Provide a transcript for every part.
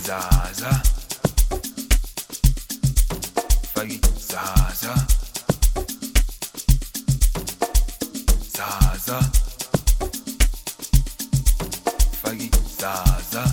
Zaza Fagi Zaza Zaza Fagi Zaza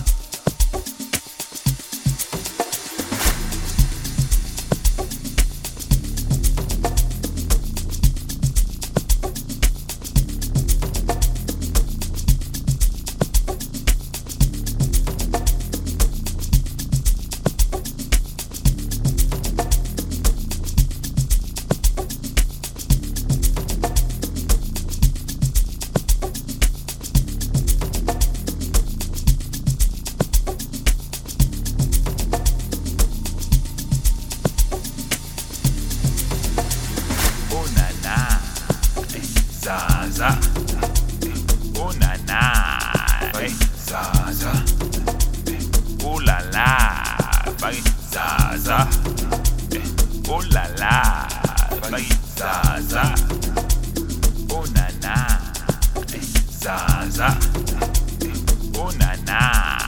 Zaza, oh na na, Zaza, oh la la, Zaza, oh la la, Zaza, oh na na, Zaza, oh na na,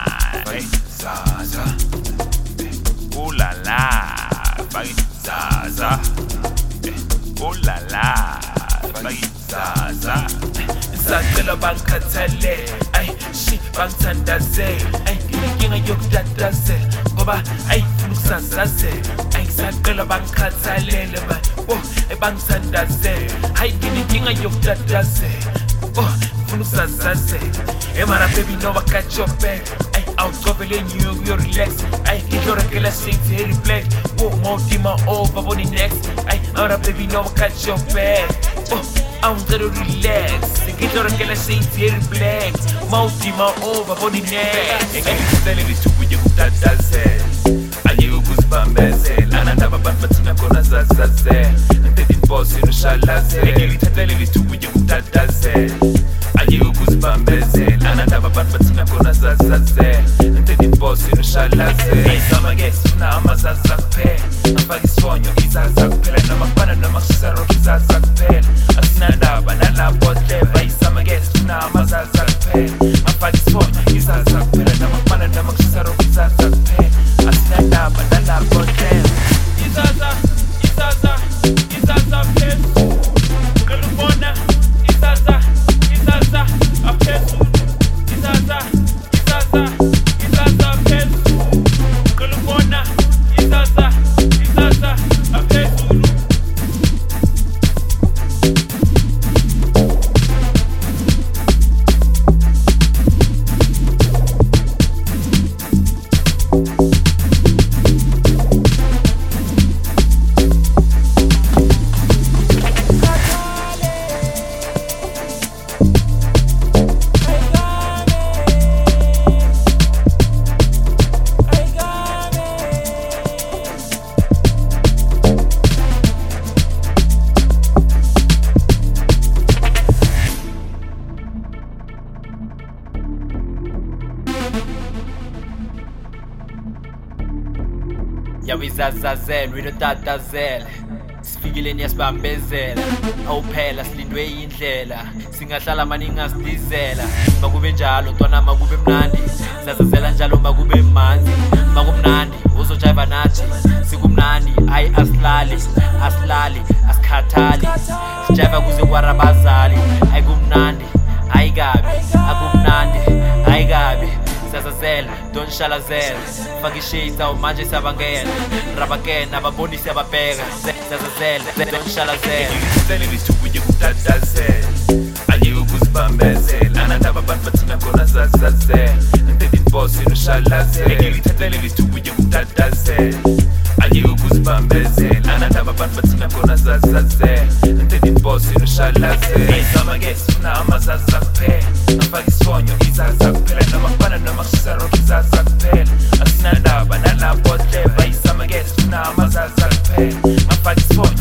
Zaza, oh la la, Zaza, oh la la. Zaza Sacela bankhathale ay shi bangithandaze ay nginenkinga yokudadaze ngoba ay funa ukusasaze ay sacela bankhathalele man ay bangithandaze ay nginenkinga yokudadaze funa ukusasaze mara baby no I got your back ay awugcobele new you relax ay ngidlorekela shit replay ngidima over boni next ay mara baby no I got your back I'm gonna relax. Get your regular shades here black. Mouth in my over body next. And you telling me to put your good as and you goosebumps. And I never bad, but I'm gonna say. And then the boss in the shalaze. And you telling me to put your good as and you goosebumps. And I never bad, but I'm gonna say. And then the boss in the shalaze. I saw my guess now, I'm a Zazak. I'm back is for you, he's a Zak. And I'm a fan and I'm a Sharo, he's a Zak. Nandaba nalabotle bayisama ngesina amazaza kuphela mafakisifona izaza kuphela namafana namakusaro izaza kuphela asinandaba nalabotle izaza phela kalubona izaza aphezulu izaza phela kalubona izaza aphezulu. Yawizazazel, widotatazela sifikile niyasibambezela awuphela silindwe indlela singahlala maningasidizela makube njalo ntwana makube mnandi zazazela njalo makube manzi makumnandi uzojiva nathi sikumnandi ayi asilali asikhathali sijiva kuze kwarabazali ayi kumnandi ayi kabi akumnandi ayi kabi Zazazela, don't shalazela Fagi shades au manje sabangela Rabakena, babonisi ababega Zazazela, don't shalazela You telling me to with your dadazela And you goosebumps Anandaba batina kona zazazela And they did boss in the shalazela You telling me to with your dadazela And you goosebumps Anandaba batina kona zazazela And they did boss in the shalazela Hey, sama guess, na amazaza kuphela Mafakisfonyo, izaza kuphela Namafana namakhisaro, izaza kuphela Asinandaba nalabotle Bayisama guess, na amazaza kuphela Mafakisfonyo